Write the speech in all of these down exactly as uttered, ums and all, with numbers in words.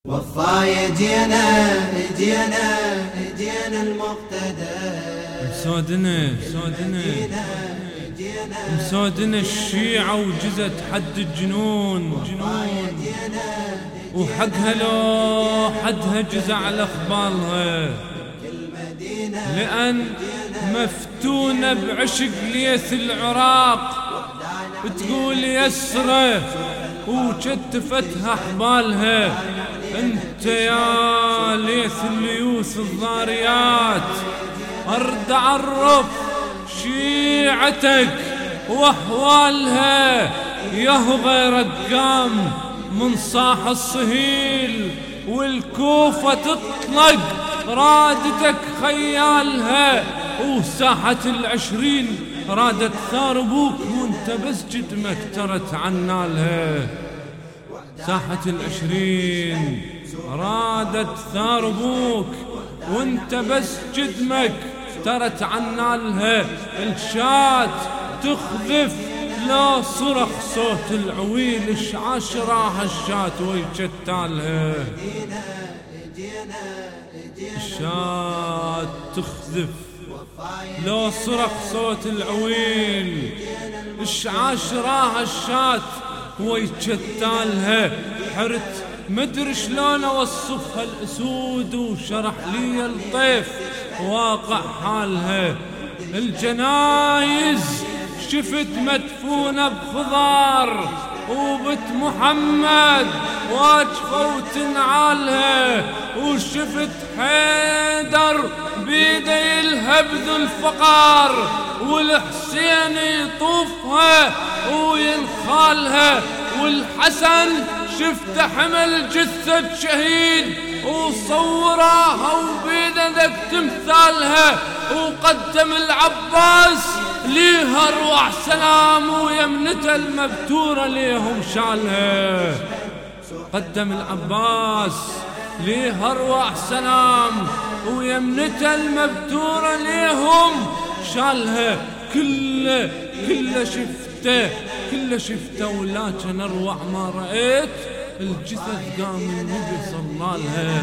وفاي جينا جينا جينا المقتدى مسودنا مسودنا مسودنا الشيعة وجزت حد الجنون جنون وحقها لو حدها جزع على اخبارها لأن مفتونة بعشق ليث العراق تقول يسرى وشتفتها حبالها انت يا ليث الليوث الضاريات ارد اعرف شيعتك واحوالها يهضى رقام من صاح الصهيل والكوفة تطلق رادتك خيالها وساحة العشرين رادت ثار ابوك وانت بس جدمك ترت عنالها ساحة العشرين رادت ثار ابوك وانت بس جدمك ترت عنالها الشات تخذف لا صرخ صوت العويل اشعاش راها الشات ويجتالها الشات تخذف لو صرخ صوت العويل اشعاش راها الشات ويجتالها حرت مدري شلون اوصفها الاسود وشرح لي الطيف واقع حالها الجنايز شفت مدفونة بخضار وبت محمد واجفة وتنعالها وشفت حيدر بيدي الهبذ الفقار والحسين يطوفها وينخالها والحسن شفت حمل جثة شهيد وصوراها وبيدك تمثالها وقدم العباس ليها روح سلام ويمنته المبتورة ليهم شالها قدم العباس ليها روح سلام ويمنته المبتورة ليهم شالها كله كله شفته كله شفته ولكن اروع ما رأيت الجثث قام النبي صلالها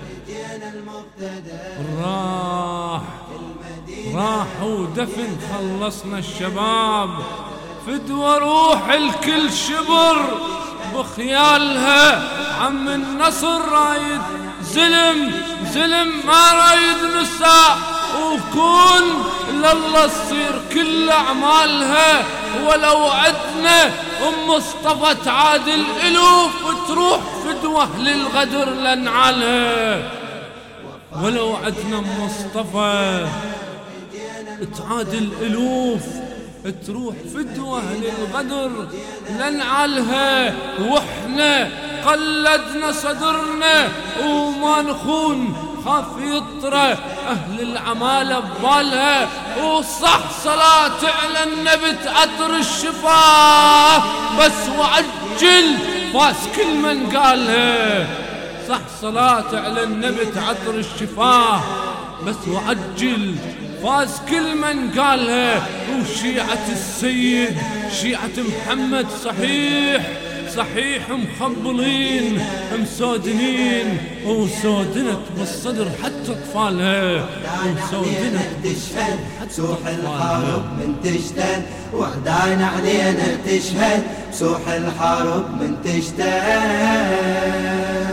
راح راح ودفن خلصنا الشباب فدوى روح الكل شبر بخيالها عم النصر رايد زلم زلم ما رايد نساء وكون لله تصير كل اعمالها ولو عدنا ام مصطفى تعادل الوف تروح فدوه للغدر لنعالها ولو عدنا ام مصطفى تعادل الوف تروح فدوه للغدر لنعالها واحنا قلدنا صدرنا وما نخون خاف يطرى اهل العمالة ببالها وصح صلاة على النبي تعطر الشفاه بس وعجل فاس كل من قالها صح صلاة على النبي تعطر الشفاه بس وعجل فاز كل من قالها وشيعة السيد شيعة محمد صحيح صحيح مخبلين مسودنين وسودنت بالصدر حتى اطفالها وسودنت بالصدر حتى سوح الحرب من تشتد وحدانا علينا تشهد سوح الحرب من تشتد